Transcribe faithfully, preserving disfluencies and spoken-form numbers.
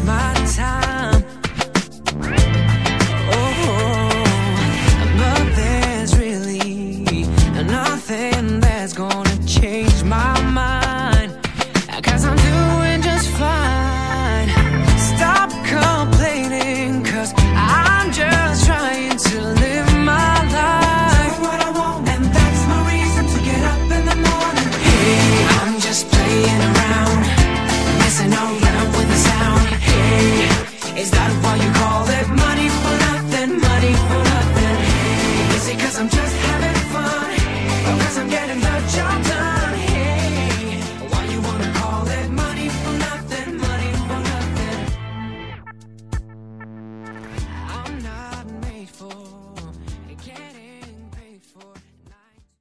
my time. Oh, but there's really nothing that's gonna change my